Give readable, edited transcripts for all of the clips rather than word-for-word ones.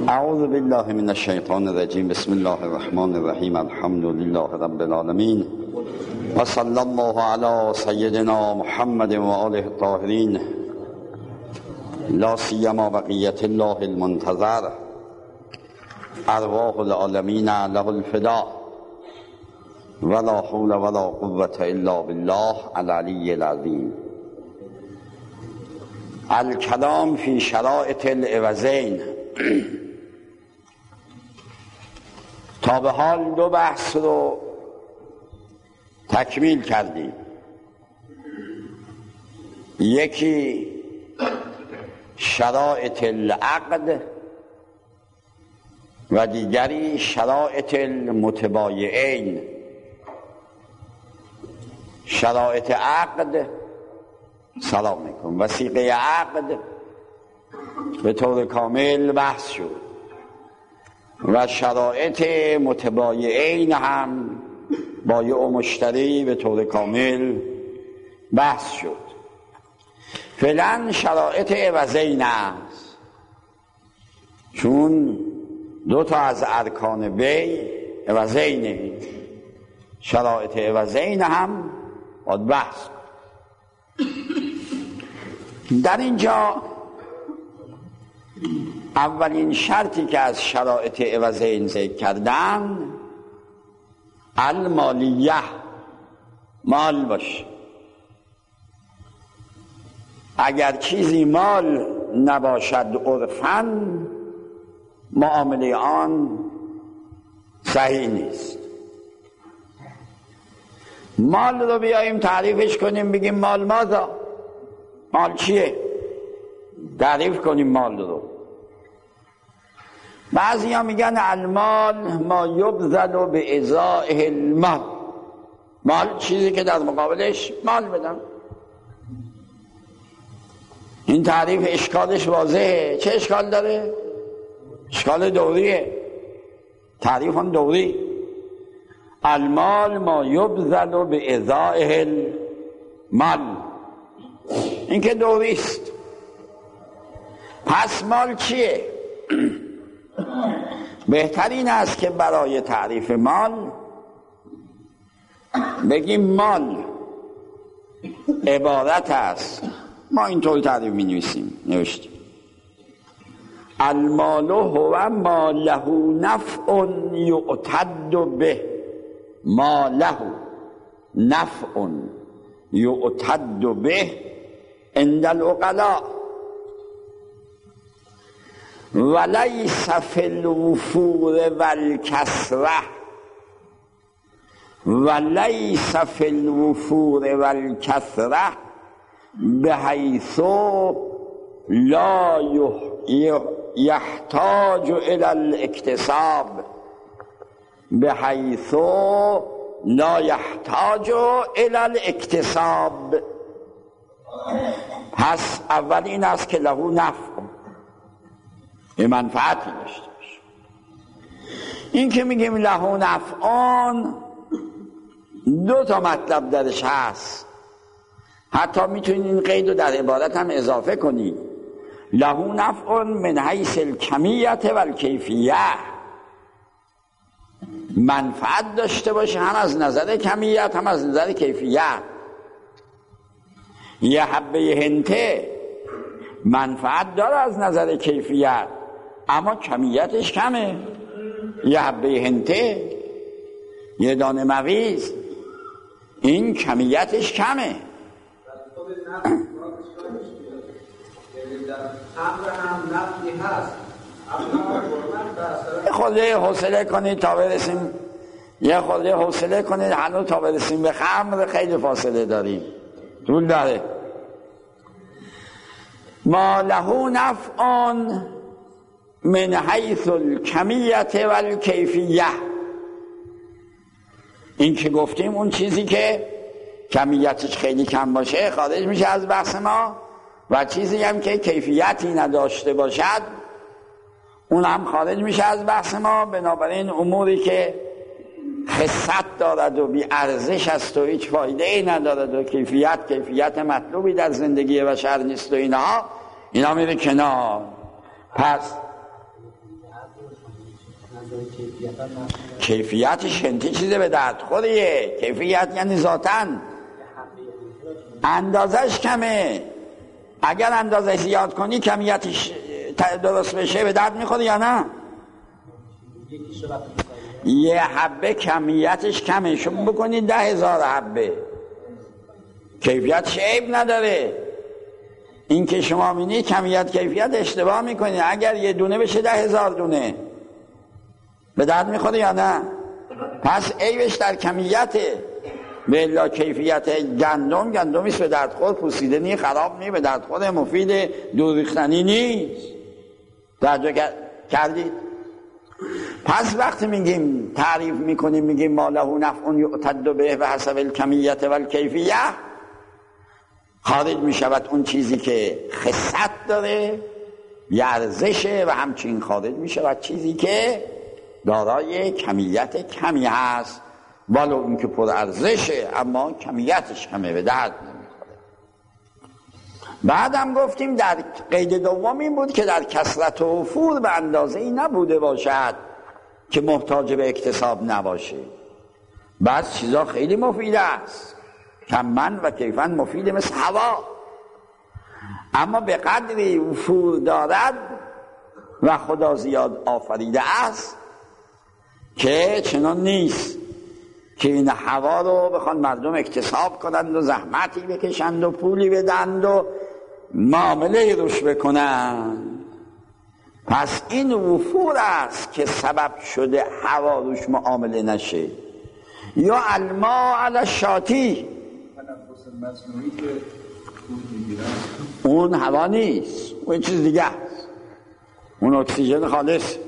اعوذ بالله من الشیطان الرجیم. بسم الله الرحمن الرحیم. الحمد لله رب العالمین و صلی الله علی سیدنا محمد و آله الطاهرین، لا سیما بقیت الله المنتظر، ارواح العالمین له الفداء، ولا حول ولا قوة الا بالله العلی العظیم. الکلام فی شرائط العوضین. تا به حال دو بحث رو تکمیل کردیم. یکی شرائط العقد و دیگری شرائط المتبایعین. شرائط عقد، سلام علیکم، وثیقه عقد به طور کامل بحث شد و شرایط متبایعین هم بایع و مشتری به طور کامل بحث شد. فعلا شرایط عوضین است، چون دو تا از ارکان بیع عوضین، شرایط عوضین هم باید بحث. در اینجا اولین شرطی که از شرایط عوضین ذکر کردن المالیه، مال باشه. اگر چیزی مال نباشد عرفاً، معامله آن صحیح نیست. مال رو بیاییم تعریفش کنیم، بگیم مال ماذا؟ مال چیه؟ تعریف کنیم مال رو. بعضی ها میگن المال ما یبذل به ازائه المال. مال چیزی که در مقابلش مال بدن. این تعریف اشکالش واضحه. چه اشکال داره؟ اشکال دوریه. تعریف آن دوری. المال ما یبذل به ازائه المال، این که دوریست. پس مال چیه؟ بهترین است که برای تعریف مال بگیم مال عبارت است. ما اینطور تعریف می نوشتیم المال هو ما له نفع یعتد به، ما له نفع یعتد به عند العقلاء ولیس فی الوفور والکسره، ولیس فی الوفور والکسره بحیث لا یحتاج الى الاکتساب، بحیث لا یحتاج الى الاکتساب. پس اول این است که له نفع، به منفعتی داشته باشه. این که میگیم له نفعان، دو تا مطلب درش هست. حتی میتونید این قید رو در عبارت هم اضافه کنید. له نفع من حیث الکمیت و الکیفیه، منفعت داشته باشه هم از نظر کمیت هم از نظر کیفیت. یه حبه هنته منفعت داره از نظر کیفیت، اما کمیتش کمه. یه حبه هنته، یه دانه مغیز، این کمیتش کمه. یه خورده حوصله کنید تا برسیم، یه خورده حوصله کنید هنوز تا برسیم به خمر خیلی فاصله داریم، طول داره. ما له نفع من حیث الکمیت و الکیفیه، این که گفتیم اون چیزی که کمیتش خیلی کم باشه خارج میشه از بحث ما، و چیزی هم که کیفیتی نداشته باشد اون هم خارج میشه از بحث ما. بنابراین اموری که خست دارد و بی ارزش است و هیچ فایده ای ندارد و کیفیت مطلوبی در زندگی بشر نیست و اینا میره کنار. پس کیفیتش هنتی چیزه به درد خوریه. کیفیت یعنی ذاتن، اندازش کمه. اگر اندازش زیاد کنی کمیتش درست بشه به درد میخوره یا نه؟ یه حبه کمیتش کمه، شما بکنی 10,000 حبه کیفیت عیب نداره. این که شما می‌بینی کمیت کیفیت اشتباه میکنی. اگر یه دونه بشه 10,000 دونه به درد میخوره یا نه؟ پس عیبش در کمیته. بلا کیفیت گندمیست به درد خور، پوسیده نی، خراب نی، به درد خور، مفید، دور ریختنی نیست. توجه کردید؟ پس وقتی میگیم تعریف میکنیم میگیم ما له نفع یعتد به و حسب الکمیت و الکیفیه، خارج میشود اون چیزی که خصت داره یه ارزشه و همچنین خارج میشود چیزی که دارای کمیت کمی هست، ولو این که پر ارزشه اما کمیتش کمه به درد نمیخوره. بعدم گفتیم در قید دوم این بود که در کثرت و وفور به اندازه ای نبوده باشد که محتاج به اکتساب نباشه. بعض چیزا خیلی مفید است، کمن و کیفن مفیده، مثل هوا، اما به قدری وفور دارد و خدا زیاد آفریده است که چنان نیست که این هوا رو بخوان مردم اکتساب کنند و زحمتی بکشند و پولی بدند و معامله روش بکنند. پس این وفور است که سبب شده هوا روش معامله نشه. یا الماء علی الشاتی، اون هوا نیست، اون چیز دیگه است، اون اکسیژن خالص.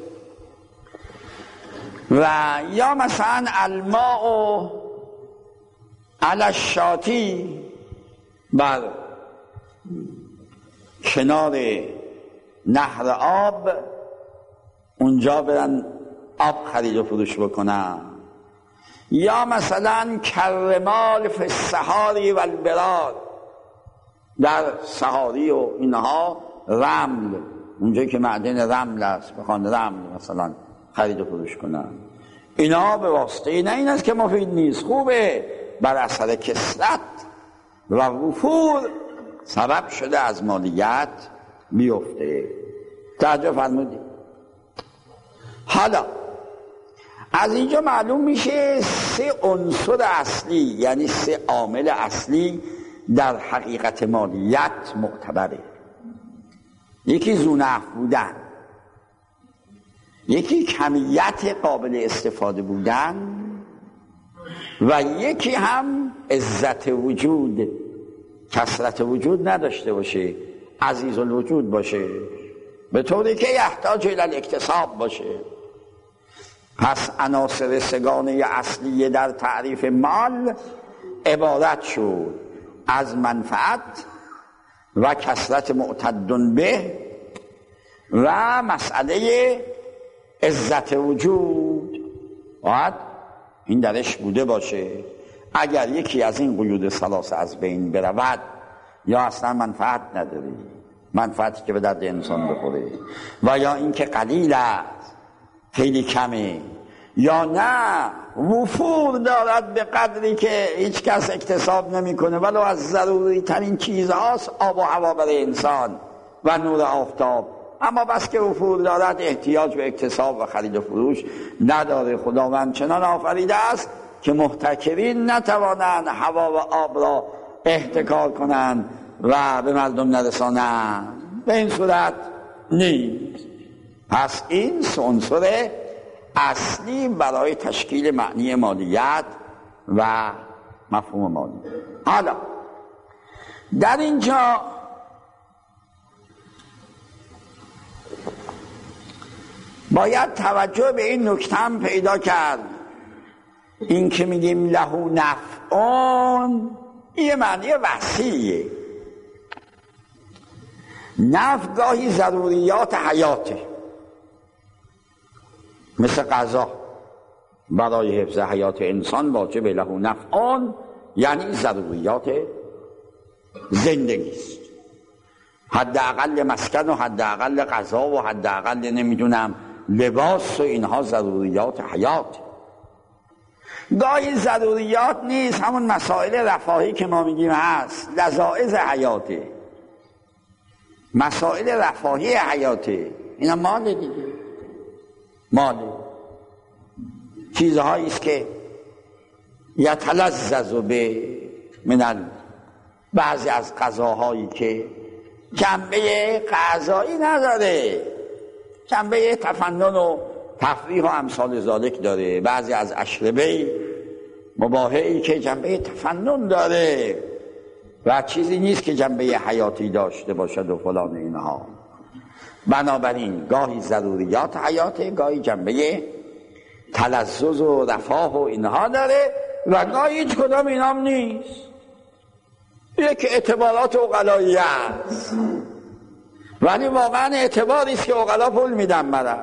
و یا مثلا الماء علی الشاتی، بر کنار نهر آب اونجا برن آب خرید و فروش بکنن. یا مثلا کرمال فی الصحاری و البراد، در صحاری و اینها رمل، اونجایی که معدن رمل است بخوان رمل مثلا خرید و فروش کنن. اینا به واسطه نه این است که مفید نیست، خوبه، بر اثر کثرت و وفور سبب شده از مالیت بیفته. توجه فرمودید؟ حالا از اینجا معلوم میشه 3 عنصر اصلی، یعنی 3 عامل اصلی در حقیقت مالیت معتبره. یکی ذونفع بودن، یکی کمیت قابل استفاده بودن، و یکی هم عزت وجود، کثرت وجود نداشته باشه، عزیز الوجود باشه، به طوری که یحتاج الی الاکتساب باشه. پس عناصر 3گانه اصلی در تعریف مال عبارت شد از منفعت و کثرت معتد به و مسئله عزت وجود. باید این درش بوده باشه. اگر یکی از این قیود ثلاثه از بین برود، یا اصلا منفعت نداری، منفعتی که به درد انسان بخوره، و یا اینکه قلیل است، خیلی کمه، یا نه وفور دارد به قدری که هیچ کس اکتساب نمیکنه، ولو از ضروری ترین چیزهاست، آب و هوا برای انسان و نور آفتاب، اما بس که وفور دارد احتیاج به اکتساب و خرید و فروش نداره. خداوند چنان آفریده است که محتکرین نتوانند هوا و آب را احتکار کنند و به مردم نرسانند. به این صورت نیست. پس این 3 عنصر اصلی برای تشکیل معنی مالیت و مفهوم مالی. حالا در اینجا باید توجه به این نکته هم پیدا کرد، این که میگیم له نفعون، یه معنی وسیعه. نفع گاهی ضروریات حیاته، مثل غذا برای حفظ حیات انسان واجب له نفعون، یعنی ضروریات زندگی است. حداقل مسکن و حداقل غذا و حداقل نمیدونم لباس و اینها ضروریات حیات. گاهی ضروریات نیست، همون مسائل رفاهی که ما میگیم هست، لذائذ حیاته، مسائل رفاهی حیاته، اینا ماله دیگه، ماله، چیزهایی است که یتلذذ به من بعضی از غذاهایی که جنبه غذایی نداره، جنبه تفنن و تفریح و امثال ذالک داره، بعضی از اشربه مباحی که جنبه تفنن داره و چیزی نیست که جنبه حیاتی داشته باشد و فلان اینها. بنابراین گاهی ضروریات حیاته، گاهی جنبه تلذذ و رفاه و اینها داره و گاهی هیچ کدام اینام نیست، یک اعتبارات عقلایی است، ولی واقعا اعتباری است که عقلا پول میدن براش.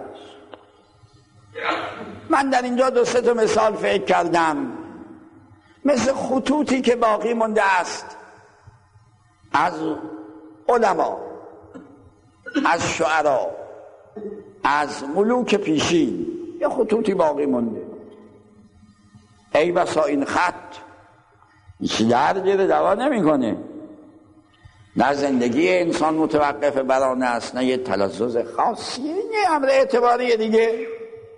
من در اینجا 2-3 تا مثال فکر کردم، مثل خطوطی که باقی مونده است از علما، از شعرا، از ملوک پیشین، یه خطوطی باقی مونده. ای بسا این خط هیچ درد دوا نمیکنه، نه زندگی انسان متوقف بر آن است، نه یه تلذذ خاصی، یه امر اعتباری دیگه.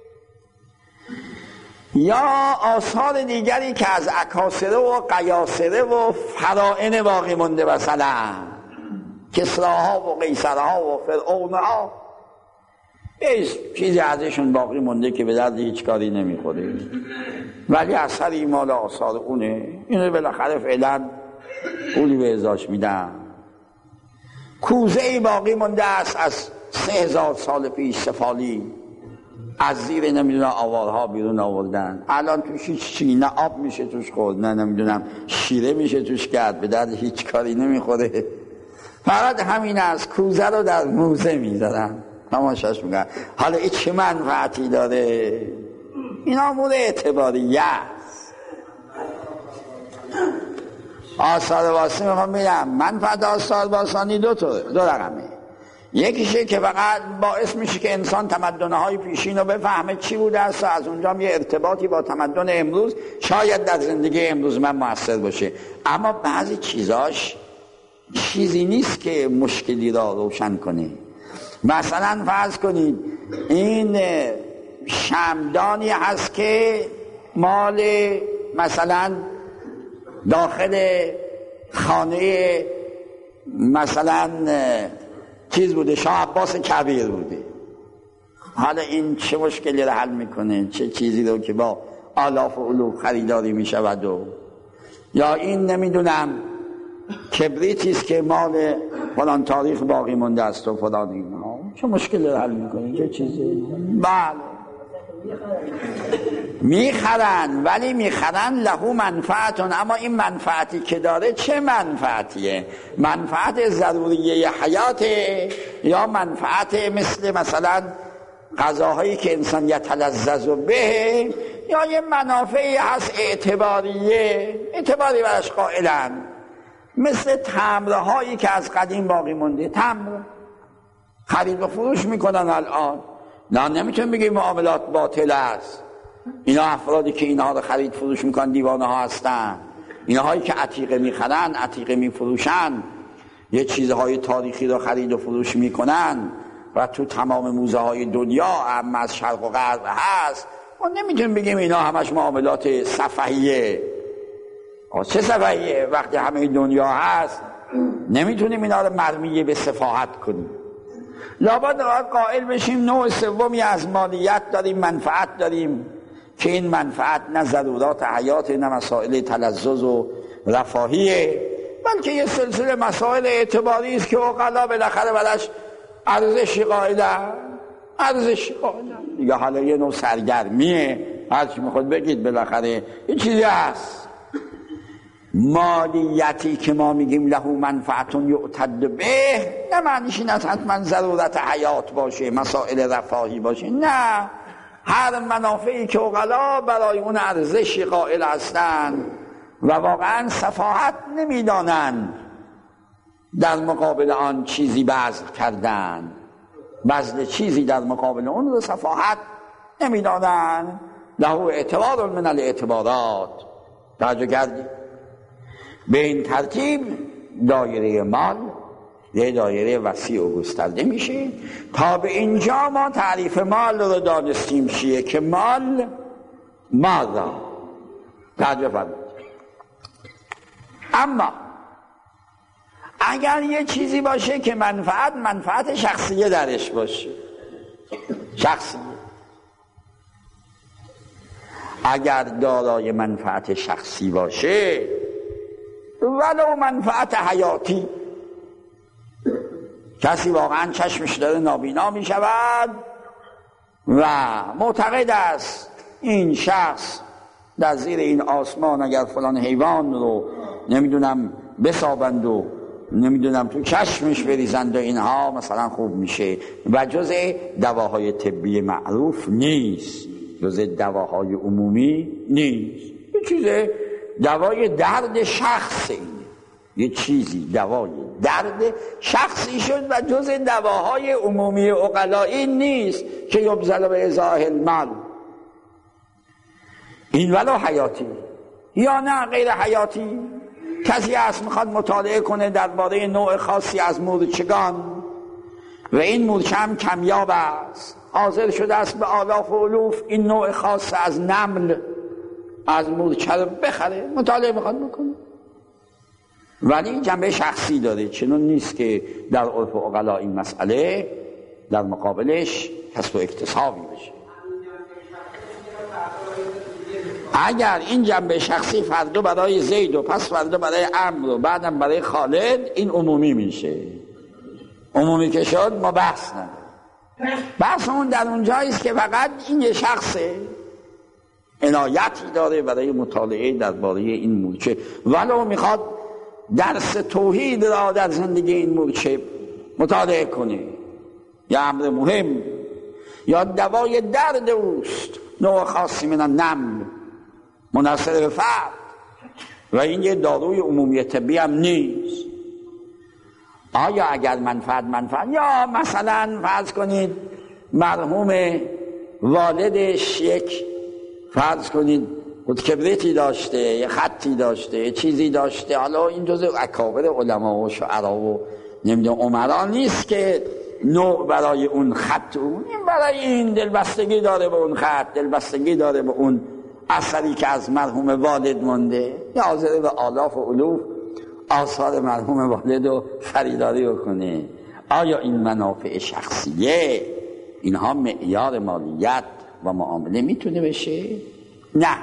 یا آثار دیگری که از اکاسره و قیاسره و فرائن باقی مونده، مثلا کسراها و قیصرها و فرعونها، چیزی ازشون باقی مونده که به درد هیچ کاری نمیخوره، ولی اثری مال آثار اونه، اینو بالاخره فعلا پولی به ازاش میدن. کوزه ای باقی مونده است از 3000 سال پیش، سفالی از زیر نمیدونم آوارها بیرون آوردن، الان توش هیچ چی، نه آب میشه توش خورد، نه نمیدونم شیره میشه توش کرد، به درد هیچ کاری نمیخوره، فقط همین از کوزه رو در موزه میذارن تماشاش میکنن. حالا این چه منفعتی داره؟ این امور اعتباریه است. آثار باستانی میخوام بگم منفعت آثار باستانی دو رقمه. یکیشه که فقط باعث میشه که انسان تمدن‌های پیشین رو بفهمه چی بوده است و از اونجا یه ارتباطی با تمدن امروز شاید در زندگی امروز من موثر باشه، اما بعضی چیزاش چیزی نیست که مشکلی را روشن کنه. مثلا فرض کنید این شمعدانی هست که مال مثلا داخل خانه مثلا چیز بوده، شاه عباس کبیر بوده. حالا این چه مشکلی رو حل میکنه؟ چه چیزی رو که با آلاف و الوف خریداری میشود؟ و یا این نمیدونم کبریتی است که مال فلان تاریخ باقی مونده است و فلان اینها، چه مشکلی رو حل میکنه؟ چه چیزی؟ بله میخرن، ولی میخرن له منفعتون، اما این منفعتی که داره چه منفعتیه؟ منفعت ضروریه حیاته یا منفعت مثلا غذاهایی که انسان یتلذذ به، یا یه منافعی هست اعتباریه، اعتباری برش قائلن، مثل تمرهایی که از قدیم باقی مونده، تمر خرید و فروش میکنن الان، نه نمیتونیم بگیم معاملات باطل است. اینا افرادی که اینها رو خرید فروش میکنن دیوانه ها هستن، اینا هایی که عتیقه میخرن، عتیقه میفروشن، یه چیزهای تاریخی رو خرید و فروش میکنن و تو تمام موزه های دنیا هم از شرق و غرب هست. ما نمیتونیم بگیم اینا همش معاملات سفهیه. چه سفهیه؟ وقتی همه دنیا هست نمیتونیم اینا رو مرمیه به سفاهت کنیم. لابد قائل بشیم نوع سومی از مالیت داریم، منفعت داریم، که این منفعت نه ضرورات حیات، نه مسائل تلذذ و رفاهیه، بلکه یه سلسله مسائل اعتباری است که عقلا بالاخره براش ارزش قائلن، ارزش قائلن دیگه. حالا یه نوع سرگرمیه، هرچی میخواد بگید، بالاخره یه چیزی هست. مالیتی که ما میگیم له منفعتون یعتد به، نه معنیش این است حتما ضرورت حیات باشه، مسائل رفاهی باشه، نه، هر منافعی که عقلا برای اون ارزشی قائل هستند و واقعا سفاهت نمیدانند در مقابل آن چیزی بذل کردن، بذل چیزی در مقابل اون رو سفاهت نمیدانند. له اعتبار من الاعتبارات. توجه کردی؟ به این ترتیب دایره مال یه دایره وسیع و گسترده میشه. تا به اینجا ما تعریف مال رو دانستیم چیه که مال ماذا. توجه فرمایید. اما اگر یه چیزی باشه که منفعت شخصیه درش باشه، شخصیه، اگر دارای منفعت شخصی باشه ولو منفعت حیاتی، کسی واقعا چشمش داره نابینا می شود و معتقد است این شخص در زیر این آسمان اگر فلان حیوان رو نمیدونم بسابند و نمیدونم تو چشمش بریزند و اینها مثلا خوب میشه و جز دواهای طبی معروف نیست، جز دواهای عمومی نیست، یه چیز دوای درد شخص، اینه یه چیزی دوای درد شخصی شد و جز دواهای عمومی عقلایی نیست که یبذل به ازاح المال. این ولو حیاتی یا نه غیر حیاتی. کسی هست میخواد مطالعه کنه درباره نوع خاصی از مورچگان و این مورچه هم کمیاب است، حاضر شده است به آلاف و الوف این نوع خاص از نمل از مورچه رو بخره، مطالعه میخواد بکنه، ولی جنبه شخصی داره. چنون نیست که در عرف عقلا این مسئله در مقابلش کسب و اکتسابی بشه. اگر این جنبه شخصی فردا برای زید و پس فردا برای عمرو و بعدم برای خالد، این عمومی میشه. عمومی که شد ما بحث نداریم. بحث اون در اونجاییست که فقط این یه شخصه عنایتی داره برای مطالعه درباره این مورچه، ولو میخواد درس توحید را در زندگی این مورچه مطالعه کنه، یا امر مهم یا دوای درد اوست، نوع خاصی من النمل منحصر به فرد و این یه داروی عمومی طبی هم نیست. آیا اگر منفعت یا مثلا فرض کنید مرحوم والدش یک فرض کنید کبریتی داشته، یه خطی داشته، یه چیزی داشته، حالا این جزء اکابر علما و شعرا و نمیدونم عمرا نیست که نوع برای اون خط، اون این برای این دلبستگی داره به اون خط، دلبستگی داره به اون اثری که از مرحوم والد مونده، یا حاضر به آلاف و الوف آثار مرحوم والد رو خریداری بکنه. آیا این منافع شخصیه اینها معیار مالیت و معامله میتونه بشه؟ نه.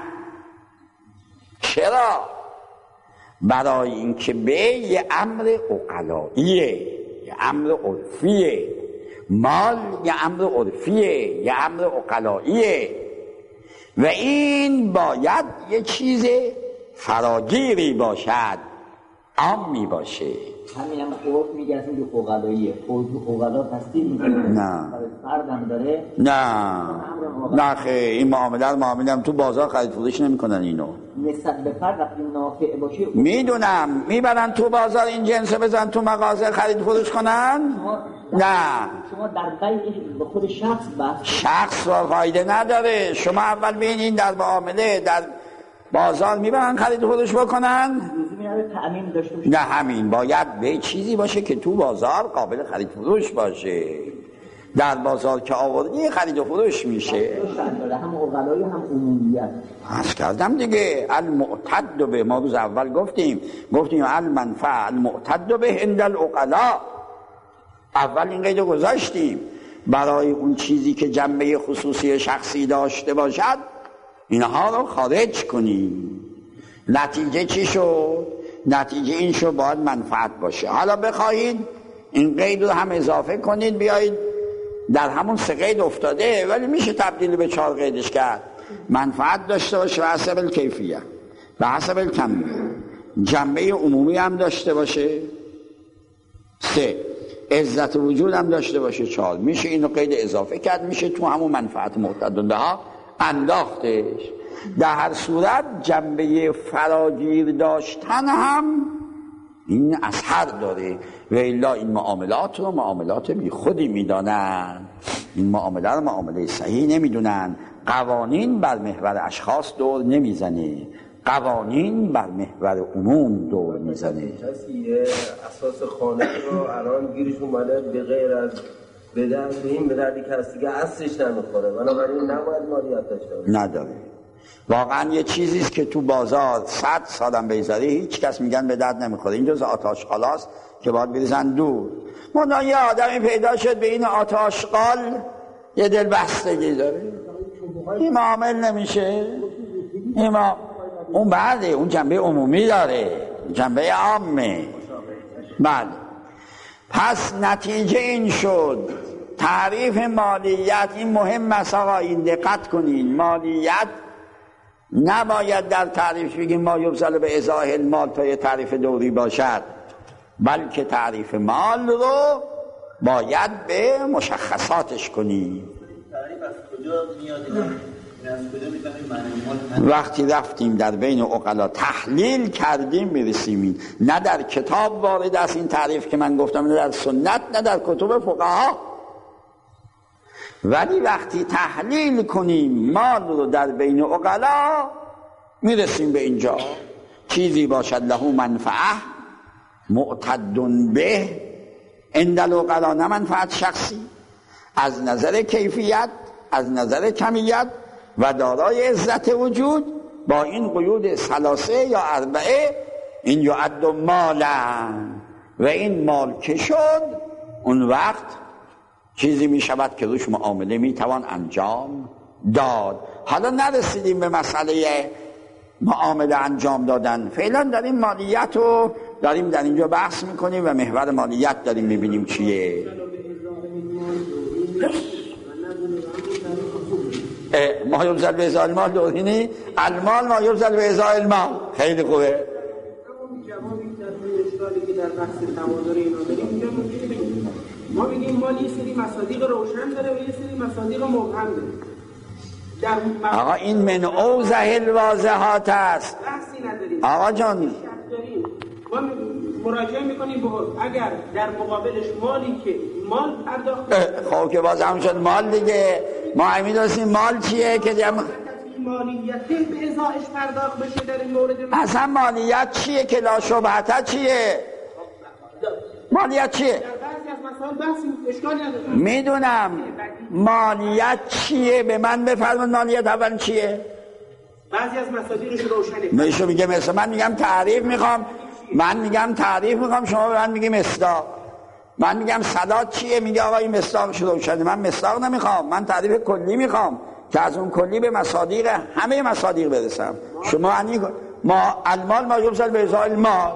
چرا؟ برای اینکه به یه امر عقلاییه، یه امر عرفیه، مال یه امر عرفیه، یه امر عقلاییه و این باید یه چیز فراگیری باشد، عامی باشه. همین هم عرف میگه از این عقلاییه، عقلا تصدیق میکنه نه فردم داره. نه خیلی این معامله هم تو بازار خرید فروش نمیکنن اینو. نسبت به فرد وقتی نافع باشه میدونم میبرن تو بازار این جنسو بزن تو مغازه خرید فروش کنن. نه شما در بیعش به خود شخص بحث شخص را فایده نداره. شما اول ببینین در معامله در بازار میبرن خرید فروش بکنن، تأمین داشته باشه. نه همین باید به چیزی باشه که تو بازار قابل خرید فروش باشه. در بازار که آوردی خرید و فروش میشه. هم عقلایی هم عمومیت. عرض کردم دیگه المعتد به، ما روز اول گفتیم المنفع المعتد به عند العقلا. اول این قید گذاشتیم برای اون چیزی که جنبه خصوصی شخصی داشته باشد اینها رو خارج کنیم. نتیجه چی شد؟ نتیجه این شد باید منفعت باشه. حالا بخواهید این قید رو هم اضافه کنید بیایید در همون 3 قید افتاده ولی میشه تبدیل به 4 قیدش کرد. منفعت داشته باشه و حسب الکیفیه و حسب الکمیه، جنبه عمومی هم داشته باشه 3، عزت وجود هم داشته باشه 4، میشه اینو قید اضافه کرد، میشه تو همون منفعت معتدله ها انداختش. در هر صورت جنبه فراگیر داشتن هم این اثر داره. و الا این معاملات رو معاملات بی خودی میدانن، این معامله رو معامله صحیح نمیدونن. قوانین بر محور اشخاص دور نمیزنه، قوانین بر محور عموم دور میزنه. کسی اساس خانه رو الان گیرش اومده به غیر از به دردی که هست دیگه اصلش نمیخوره، بنابراین نباید مالیات داشته باشه. نداره. واقعا یه چیزیست که تو بازار 100 سالم بگذره هیچ کس میگن به درد نمیخوره. این جز آتاشقالاست که باید بریزن دور. منتها یه آدمی پیدا شد به این آتاشقال یه دل بستگی داره، این معامل نمیشه. اون بعده، اون جنبه عمومی داره، جنبه عامه. بله. پس نتیجه این شد تعریف مالیت. این مهم است آقا، این دقت کنین. مالیت نباید در تعریف بگیم ما یبذل به ازاح المال تا یه تعریف دوری باشد، بلکه تعریف مال رو باید به مشخصاتش کنیم. تعریف از کجا میاد؟ وقتی رفتیم در بین عقلا تحلیل کردیم میرسیم. نه در کتاب وارد است این تعریف که من گفتم، نه در سنت، نه در کتب فقها. ولی وقتی تحلیل کنیم مال رو در بین عقلا میرسیم به اینجا. چیزی باشد له منفعه معتد به عند العقلا، نه منفعت شخصی، از نظر کیفیت، از نظر کمیت و دارای عزت وجود، با این قیود ثلاثه یا اربعه، این یعد مالا، و این مال که شد اون وقت چیزی می شود که روش معامله می توان انجام داد. حالا نرسیدیم به مسئله معامله انجام دادن، فعلا داریم مالیت رو داریم در اینجا بحث میکنیم و محور مالیت داریم میبینیم چیه. ما یبذل به ازاء المال دورینی المال ما یبذل به ازاء المال. خیلی خوبه. جوابی در اشکالی که در بحث تبادل اینا داریم، ما بگیم مال یه سری مصادیق روشن داره و یه سری مصادیق مبهم داره. آقا این من اوضح الواضحات است. بحثی نداریم آقا جان، ما مراجعه میکنیم به اگر در مقابلش مالی که مال پرداخت خب که باز هم شد مال دیگه. ما همین داشتیم مال چیه که مالیت به ازایش پرداخت بشه در این مورد. اصلا مالیت چیه که لا شبهت چیه؟ مالیت چیه؟ میدونم مالیت چیه، به من بفرمون مالیت اول چیه؟ بعضی از مصادیقش روشنه. میشه میگه مثلا من میگم تعریف میخوام، شما به من میگی مصداق. من میگم صلات چیه، میگه آقا این مصداقش روشنه. من مصداق نمیخوام، من تعریف کلی میخوام که از اون کلی به مصادیق همه مصادیق برسم. شما ما المال ما یبذل به ازاء المال.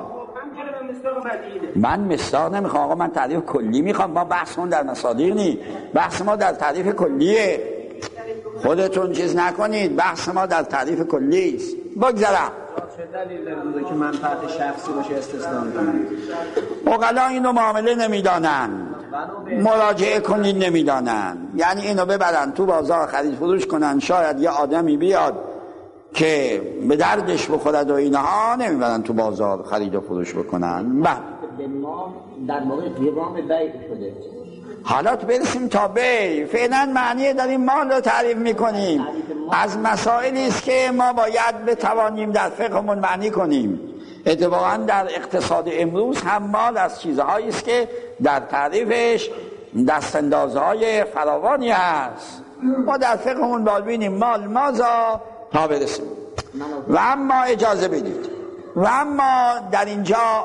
من مصداق نمیخوام آقا، من تعریف کلی میخوام. ما بحثمون در مصادیق نی، بحث ما در تعریف کلیه. خودتون چیز نکنید، بحث ما در تعریف کلی است. بگذرم. چه دلیل داره که منفعت شخصی باشه استثنا می‌کنه؟ عقلا اینو معامله نمیدانن، مراجعه کنین نمیدانن. یعنی اینو ببرن تو بازار خرید فروش کنن، شاید یه آدمی بیاد که به دردش بخورد و اینها، نمیبرن تو بازار خرید و فروش بکنن. در موقع قوام بیع شده. حالا برسیم تا بی. فعلا معنی داریم مال رو تعریف میکنیم. از مسائلی است که ما باید بتوانیم در فقهمون معنی کنیم. اتفاقا در اقتصاد امروز هم مال از چیزهایی است که در تعریفش دستاندازهای فراوانی هست. ما در فقهمون باید ببینیم مال مازا تا برسیم. و اما اجازه بدید، و اما در اینجا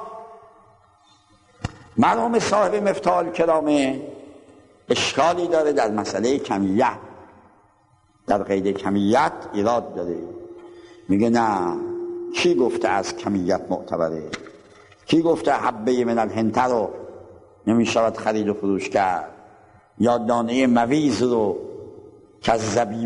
مرحوم صاحب مفتاح الکرامه اشکالی داره در مسئله کمیت. در قید کمیت ایراد داره. میگه نه، کی گفته از کمیت معتبره؟ کی گفته حبه من الهنته رو نمیشود خرید و فروش کرد، یا دانه مویز رو که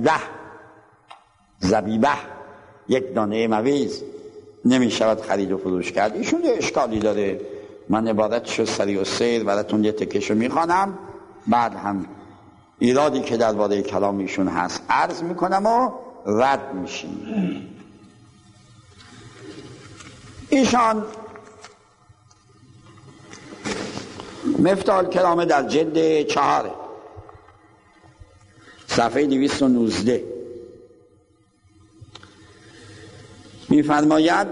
زبیبه یک دانه مویز نمیشود خرید و فروش کرد. ایشون یه اشکالی داره. من عبارتشو سریع و سیر براتون یه تکشو میخوانم، بعد هم ایرادی که درباره کلام ایشون هست عرض میکنم و رد میشیم. ایشان مفتاح الکرامه در جلد 4 صفحه 219 می‌فرماید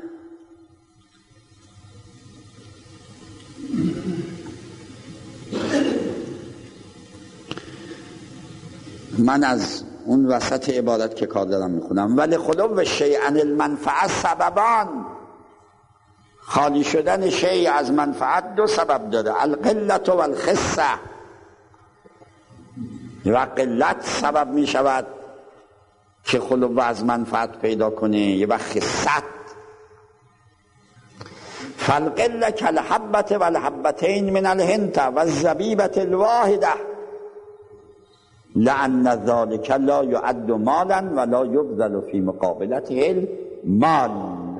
من از اون وسط عبارت که کار دارم میخونم ولی خلو شیء عن المنفعه سببان، خالی شدن شیء از منفعت 2 سبب داره، القلت و الخصه، و قلت سبب میشود که خلو از منفعت پیدا کنه، یه وقت خصت. فالقله کالحبه والحبتین من الهنته والزبیبه الواحده لأن ذلك لا يعد مالا ولا يبذل في مقابلته المال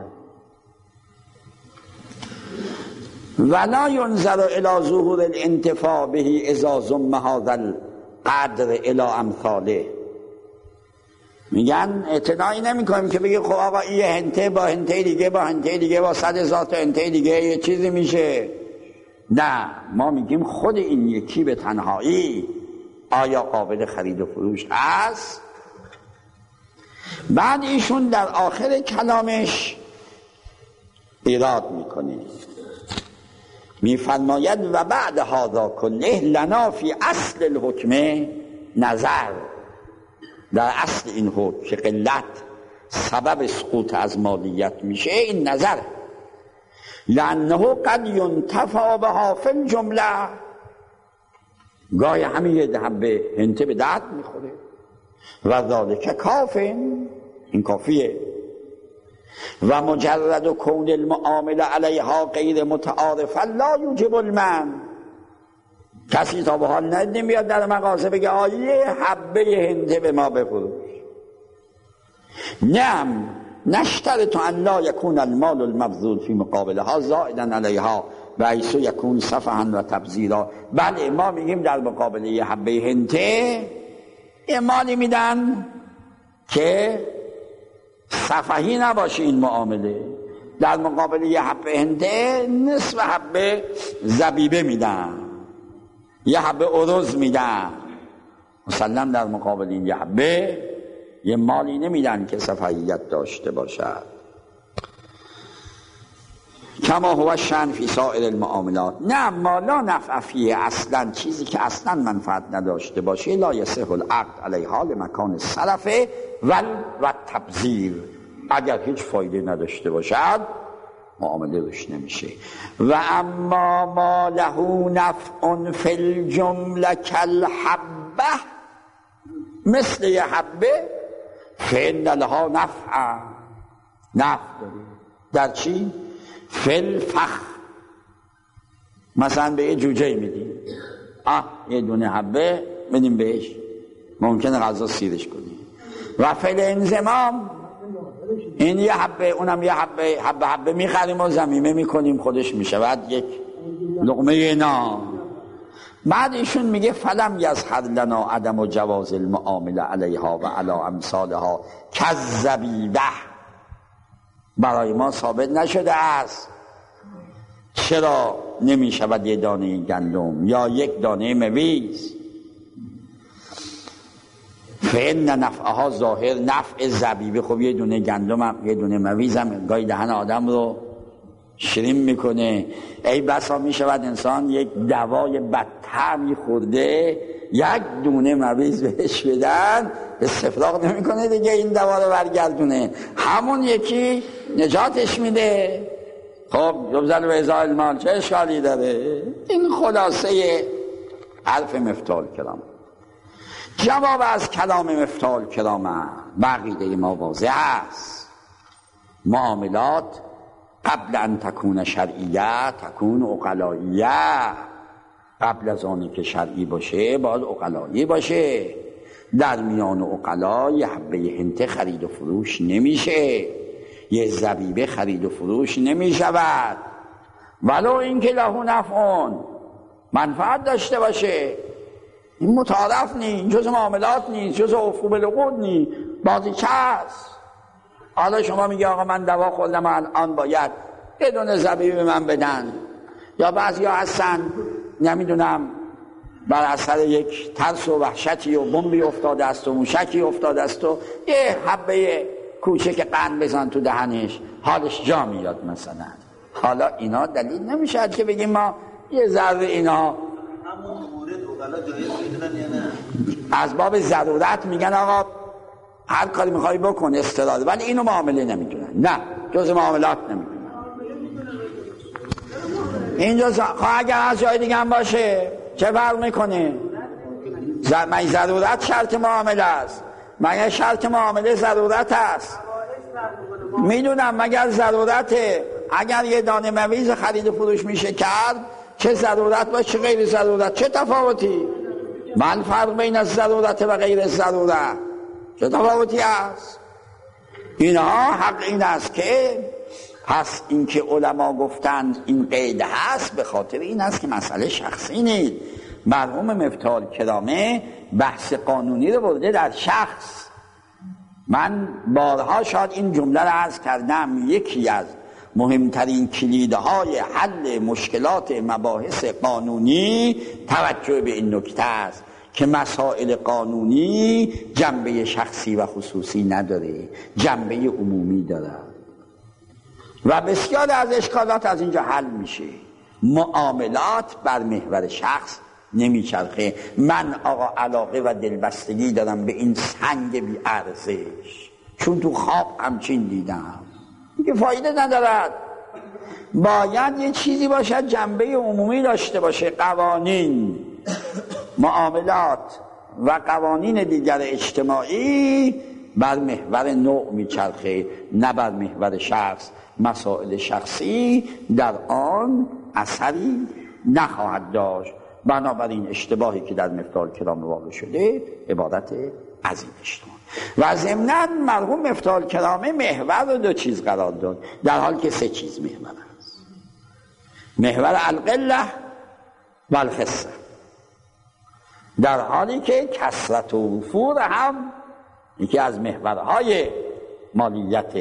ولا ينظر الى ظهور الانتفاع به اذا ضم هذا القدر الى امثاله. میگن اعتنایی نمی کنیم که بگی خب آقا این هنته با هنته دیگه با هنته دیگه با 100,000 تا هنته دیگه یه چیزی میشه. نه، ما میگیم خود این یکی به تنهایی آیا قابل خرید و فروش هست؟ بعد ایشون در آخر کلامش ایراد میکنه، میفرماید و بعد هذا کله لنا فی اصل الحکم نظر، در اصل این حکم که قلت سبب سقوط از مالیت میشه این نظر، لانه قد ینتفع بها فی الجمله، گاهی همین یه حبه هنته به درد میخوره و ذالک کافن، این کافیه، و مجرد و کون المعامله علیها غیر متعارفه لا یوجب المنع. کسی تا به حال نمیاد در مغازه بگه آیه حبه هنته به ما بفروش. نعم نشترط ان لا یکون المال المبذول فی مقابلها زائدا علیها و ایسو یکون صفحا و تبذیرا. بله ما میگیم در مقابل یه حبه هنته یه مالی میدن که صفحی نباشه این معامله، در مقابل یه حبه هنته نصف حبه زبیبه میدن، یه حبه ارز میدن، مسلم در مقابل این یه حبه یه مالی نمیدن که صفحیت داشته باشد. کما هو شأن فی سائر المعاملات، نه ما لا نفع فیه، اصلا چیزی که اصلا منفعت نداشته باشه لا یصح العقد علیها لمکان الصرف و تبذیر، اگر هیچ فایده نداشته باشد معامله روش نمیشه. و اما ما له نفع فی الجمله کالحبه، مثل یه حبه فإن لها نفع داره. در چی؟ فی الفخ، مثلا به یه جوجه میدیم، یه دونه حبه بدیم بهش، ممکنه غذا سیرش کنیم. و فی الانضمام، این یه حبه اونم یه حبه میخریم و زمیمه میکنیم خودش میشه بعد یک لقمه نان. بعد ایشون میگه فلم یظهر لنا عدم و جواز المعامله علیها و علی امثالها کالزبیبه، برای ما ثابت نشده است چرا نمی شود یه دانه گندم یا یک دانه مویز. فإن نفعها ظاهر، نفع زبیبه، خب یه دونه گندم هم یه دونه مویز هم گاهی دهن آدم رو شیرین میکنه. ای بسا می شود انسان یک دوای بدطعمی خورده یک دونه مویز بهش بدن استفراغ نمیکنه دیگه، این دوا رو برگردونه، همون یکی نجاتش میده. خب یبذل و ازاء المال چه اشکالی داره؟ این خلاصه حرف مفتاح الکرام. جواب از کلام مفتاح الکرام بقیده ما واضح است. معاملات قبل ان تکون شرعیه تکون عقلاییه، قبل از آنی که شرعی باشه باید عقلایی باشه. در میان عقلا یه حبه هنته خرید و فروش نمیشه، یه زبیبه خرید و فروش نمیشود، ولو اینکه له نفعون، منفعت داشته باشه. این متعارف نی، جز معاملات نی، جز عقوب العقود نی، بازیچه است. حالا شما میگه آقا من دوا خوردم الان باید یه دونه زبیبه من بدن، یا بعضی ها هستن نمیدونم بر اثر یک ترس و وحشتی و بمبی افتاده است و موشکی افتاده است و یه حبه کوچک قند بزن تو دهنش حالش جا میاد مثلا. حالا اینا دلیل نمیشه که بگیم ما یه ذره اینا همون مورد اوغلا جایز میدونن یا نه؟ از باب ضرورت میگن آقا هر کاری میخوای بکن استراحت، ولی اینو معامله نمیدونن، نه جز معاملات نمیدونن. اینجا اگر از جای دیگه هم باشه چه فرق میکنه؟ من ضرورت شرط معامله است؟ مگر شرط معامله ضرورت است؟ میدونم مگر ضرورته. اگر یه دانه مویز خرید و فروش میشه کرد، چه ضرورت باشه چه غیر ضرورت، چه تفاوتی؟ من فرق بین از ضرورت و غیر ضرورت چه تفاوتی است؟ اینها حق این است که پس اینکه علما گفتند این قید هست به خاطر این است که مسئله شخصی نیست. مرحوم مفتاح الکرامه بحث قانونی رو برده در شخص. من بارها شاید این جمله رو عرض کردم، یکی از مهمترین کلیدهای حل مشکلات مباحث قانونی توجه به این نکته است که مسائل قانونی جنبه شخصی و خصوصی نداره، جنبه عمومی داره و بسیار از اشکالات از اینجا حل میشه. معاملات بر محور شخص نمیچرخه. من آقا علاقه و دلبستگی دارم به این سنگ بی ارزش چون تو خواب همچین دیدم، دیگه فایده ندارد. باید یه چیزی باشد جنبه عمومی داشته باشه. قوانین، معاملات و قوانین دیگر اجتماعی بر محور نوع میچرخه، نه بر محور شخص. مسائل شخصی در آن اثری نخواهد داشت. بنابراین اشتباهی که در مفتاح الکرامه واقع شده عبارت از این اشتباه. و ضمناً مرحوم مفتاح الکرامه محور رو دو چیز قرار داد، در حال که سه چیز محور است: محور القله و الخصه، در حالی که کثرت و وفور هم یکی از محورهای مالیت.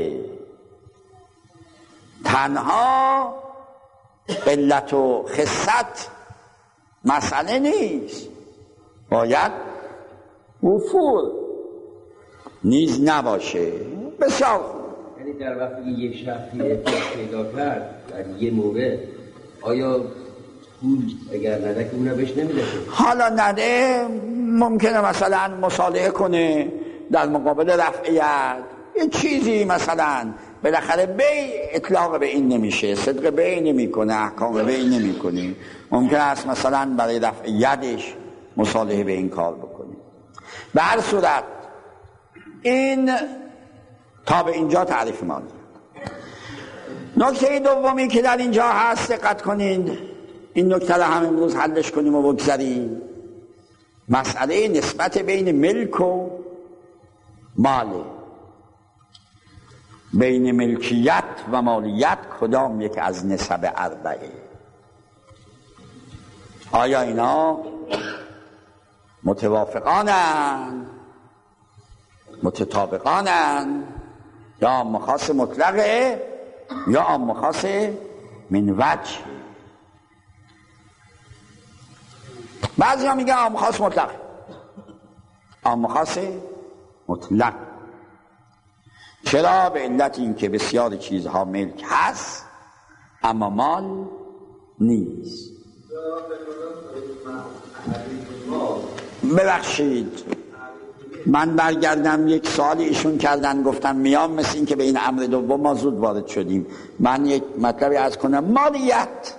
تنها قلت و خصت مسئله نیست، باید وفور نیز نباشه. بسیار خوب. یعنی در وقتی یک شخصی احتیاج پیدا کرد در یه مورد، آیا پول اگر نده که اونو بهش نمیده؟ حالا نده ممکنه مثلا مصالحه کنه در مقابل رفعیت یه چیزی، مثلا بالاخره بی اطلاق به این نمیشه، صدق بی نمی کنه، احکام بی نمی کنه، ممکن است مثلا برای رفع یدش مصالحه به این کار بکنه. به هر صورت این تا به اینجا تعریف ما. نکته دومی که در اینجا هست، دقت کنید، این نکته رو هم امروز حلش کنیم و بگذاریم. مسئله نسبت بین ملک و مال، بین ملکیت و مالیت کدام یک از نسب اربعه؟ آیا اینا متوافقانند، متطابقانند، یا عام خاص مطلقه یا عام خاص من وجه؟ بعضی ها میگن عام خاص مطلق، عام خاص مطلق. چرا؟ به علت این که بسیار چیزها ملک هست اما مال نیست. ببخشید من برگردم، یک سوالی ایشون کردن، گفتم میام مثل این که به این امر دوم ما زود وارد شدیم. من یک مطلبی عرض کنم. مالیت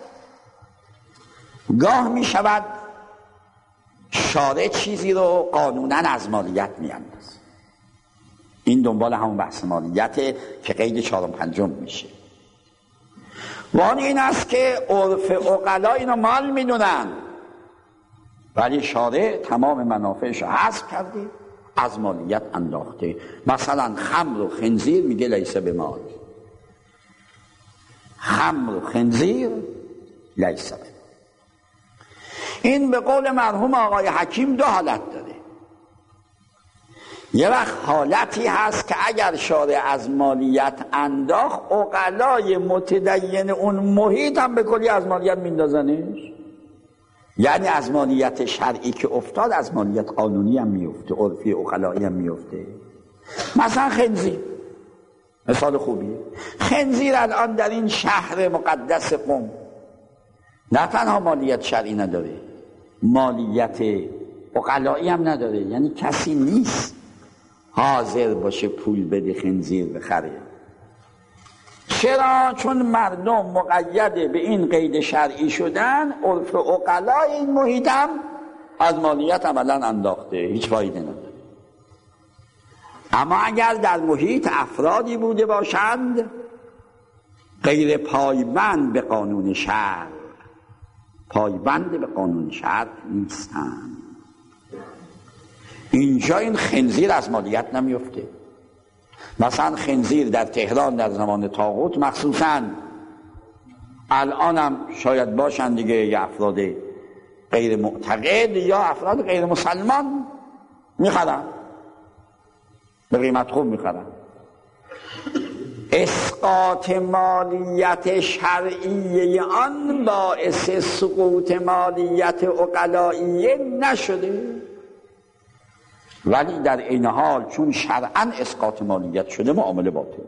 گاه می شود شارع چیزی رو قانونا از مالیت میاندازه. این دنبال همون بحث مالیته که قید 4 و 5 میشه. وان این است که عرف عقلا اینو مال میدونن، ولی شارع تمام منافعش رو حذف کرده، از مالیت انداخته. مثلا خمر و خنزیر میگه لیسه به مال، خمر و خنزیر لیسه به. این به قول مرحوم آقای حکیم دو حالت داره. یه وقت حالتی هست که اگر شارع از مالیت انداخت، عقلای متدین اون محیط هم به کلی از مالیت میندازنش. یعنی از مالیت شرعی که افتاد از مالیت قانونی هم میفته، عرفی عقلایی هم میفته. مثلا خنزیر مثال خوبیه. خنزیر الان در این شهر مقدس قم نه تنها مالیت شرعی نداره، مالیت عقلایی هم نداره، یعنی کسی نیست حاضر باشه پول بده خنزیر بخره. چرا؟ چون مردم مقید به این قید شرعی شدن، عرف عقلای این محیط هم از مالیت عملا انداخته، هیچ فایده نداره. اما اگر در محیط افرادی بوده باشند غیر پایبند به قانون شرع، پایبند به قانون شرع نیستند، اینجا این خنزیر از مالیت نمیفته. مثلا خنزیر در تهران در زمان طاغوت مخصوصا، الان هم شاید باشن دیگه، یا افراد غیر معتقد یا افراد غیر مسلمان میخرن، به قیمت خوب میخرن. اسقاط مالیت شرعیه آن باعث سقوط مالیت عقلائیه نشده، ولی در این حال چون شرعاً اسقاط مالیت شده معامله باطل.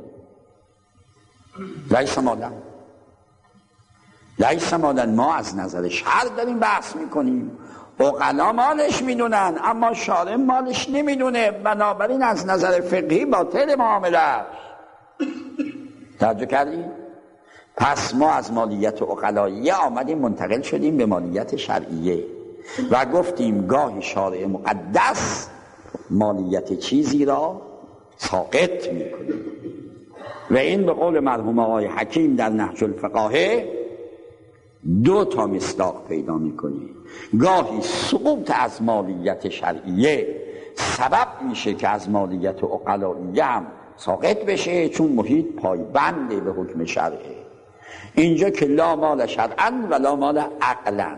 لیس مالا ما از نظر شرع داریم بحث میکنیم، عقلا مالش میدونن اما شارع مالش نمیدونه، بنابراین از نظر فقهی باطل معامله است. توجه کردید؟ پس ما از مالیت عقلاییه آمدیم منتقل شدیم به مالیت شرعیه و گفتیم گاهی شارع مقدس مالیت چیزی را ساقط میکنه و این به قول مرحوم آقای حکیم در نهج الفقاهه 2 مصداق پیدا میکنه. گاهی سقوط از مالیت شرعیه سبب میشه که از مالیت عقلاییه هم ساقط بشه، چون محیط پایبنده به حکم شرعه. اینجا که لا مال شرعا و لا مال عقلا.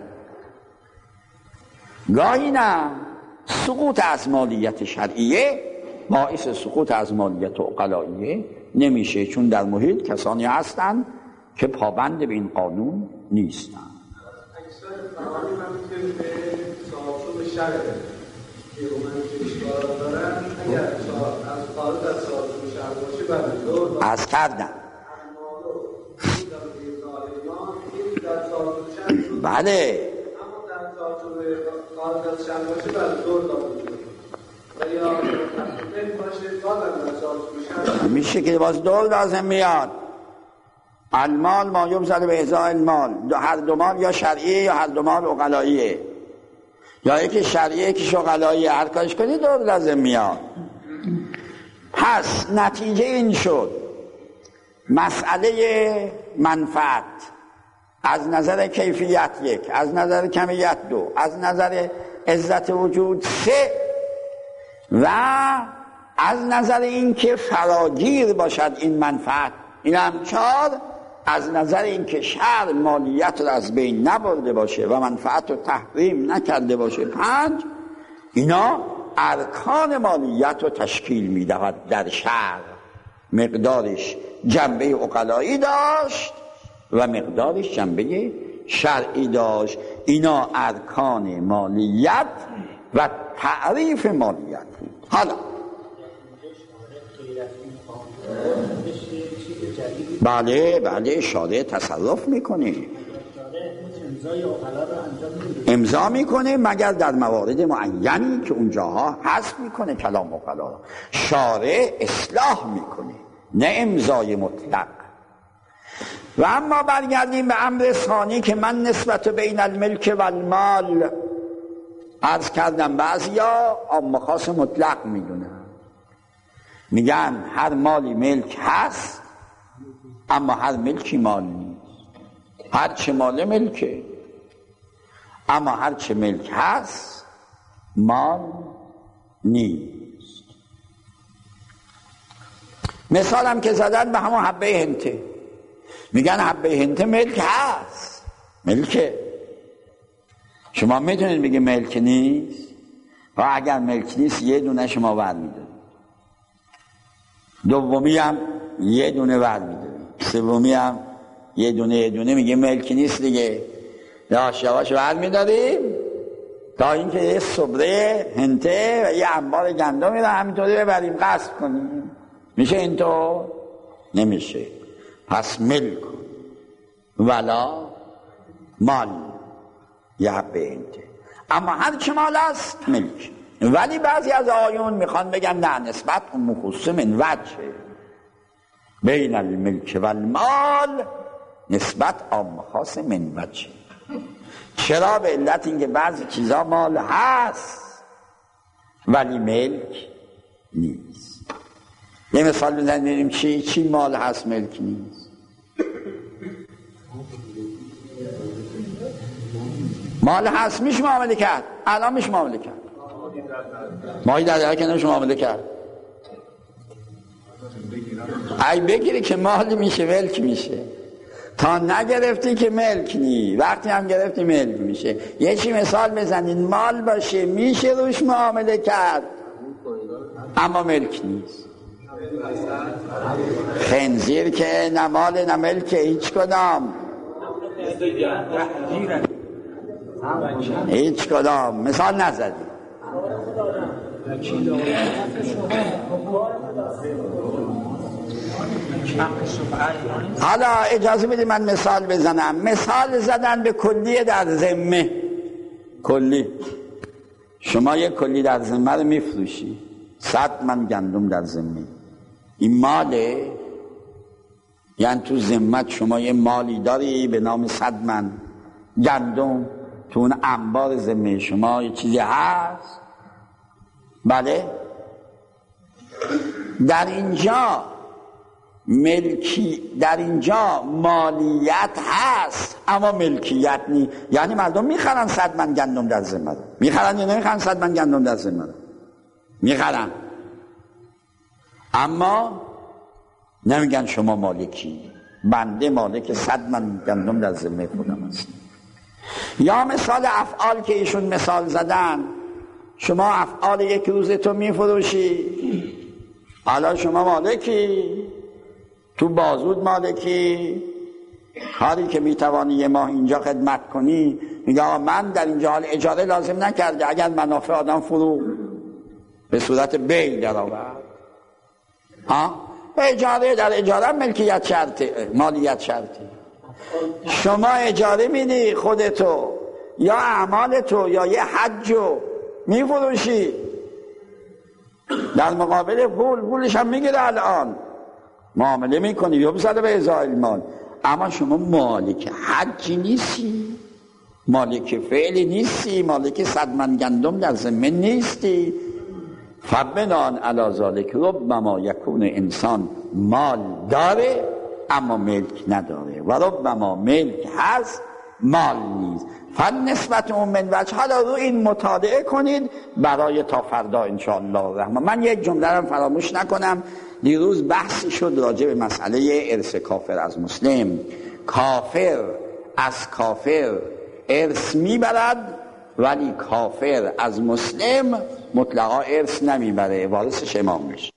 گاهی نه، سقوط از مالیت شرعیه باعث سقوط از مالیت عقلاییه نمیشه، چون در محیط کسانی هستند که پابند به این قانون نیستند. اکثر فعالی من که به صاحب شرعه من که اشکالات دارن، اگر از خارج از صاحب شرع باشه بله از کردن بله، اما در خارج از شرع باشه بله دور داده و یا تحقیق باشه باید در میشه که باز دور لازم میاد. المال ما یبذل به ازاء المال، هر دو مال یا شرعیه یا هر دو مال عقلاییه، یا یکی شرعیه یکی عقلاییه، هر کارش کنی دور لازم میاد. پس نتیجه این شد مسئله منفعت از نظر کیفیت 1، از نظر کمیت 2، از نظر عزت وجود 3 و از نظر این که فراگیر باشد این منفعت این هم 4، از نظر این که شرع مالیت رو از بین نبرده باشه و منفعت رو تحریم نکرده باشه 5، اینا ارکان مالیت رو تشکیل میدهد. در شرع مقدارش جنبه عقلایی داشت و مقدارش جنبه شرعی داشت. اینا ارکان مالیت و تعریف مالیت بود. حالا بله شارع تصرف میکنه، امضا میکنه مگر در موارد معینی که اونجاها حذف میکنه کلام عقلا. شارع اصلاح میکنه نه امضای مطلق. و اما برگردیم به امر ثانی که من نسبت بین الملک و المال عرض کردم. بعضیا عام خاص مطلق میدونن، میگن هر مالی ملک هست اما هر ملکی مال نیست. هر چه مال ملکه اما هر چه ملک هست مال نیست. مثالم که زدن به همون حبه هنته، میگن حبه هنته ملک هست، ملکه. شما میتونید بگید ملک نیست؟ و اگر ملک نیست یه دونه شما ور میدونید، دومی هم یه دونه ور میدونید، سومی هم یه دونه میگه ملک نیست دیگه. یاشیاش برمی‌داریم تا اینکه یه صبره هنته و یه انبار گندمی رو همینطوری ببریم غصب کنیم. میشه اینطور؟ نمیشه. پس ملک ولا مال یه به انته. اما هر چه مال است ملک. ولی بعضی از آیون میخوان بگن نه، نسبت مخصوص من وجه بین الملک و المال، نسبت عام خاص من وجه. چرا؟ به علت اینکه بعضی چیزا مال هست ولی ملک نیست. یه مثال بزنیم چی مال هست ملک نیست؟ مال هست میشه معامله کرد، الان میشه معامله کرد، ماهی در که نمیشه معامله کرد. ای بگیری که مال میشه ملک میشه، تا نگرفتی که ملک نی، وقتی هم گرفتی ملک میشه. یه چی مثال بزنین مال باشه میشه روش معامله کرد اما ملک نیست. خنزیر که نه مال نه ملک هیچ کدام، هیچ کدام. مثال نزدی. حالا اجازه بدید من مثال بزنم. مثال زدن به کلیه در ذمه. کلی شما یک کلی در ذمه رو میفروشی، 100 من گندم در ذمه، این ماله؟ یعنی تو ذمت شما یه مالی داری به نام 100 من گندم، تو اون انبار ذمه شما یه چیزی هست؟ بله. در اینجا مالیت هست اما ملکیت نی. یعنی مردم میخرن 100 من گندم در ذمه رو. میخرن یا نمیخرن 100 من گندم در ذمه رو؟ میخرن، اما نمیگن شما مالکی، بنده مالک 100 من گندم در ذمه خودم هست. یا مثال افعال که ایشون مثال زدن، شما افعال یک روز تو میفروشی، حالا شما مالکی، تو بازود مالکی، کاری که میتوانی یه ماه اینجا خدمت کنی، میگه من در اینجا حال اجاره لازم نکرده، اگر منافع آدم فرو به صورت بیع در آورد، اجاره در اجاره ملکیت شرطه، مالیت شرطه. شما اجاره میدی خودتو یا اعمالتو یا یه حجو میفروشی، در مقابل پولش هم میگیره، الان معامله میکنی یا بزده به ازای المال، اما شما مالک حجی نیستی، مالک فعلی نیستی، مالک 100 من گندم در ذمه نیستی. فبنان علی ذالک ربما یکون انسان مال داره اما ملک نداره و ربما ملک هست مال نیست. فالنسبت من وجه. حالا رو این مطالعه کنید برای تا فردا انشاءالله الرحمن. من یک جمله رو فراموش نکنم، دیروز بحثی شد راجع به مسئله ارث کافر از مسلم. کافر از کافر ارث میبرد ولی کافر از مسلم مطلقا ارث نمیبره، وارثش امام میشه.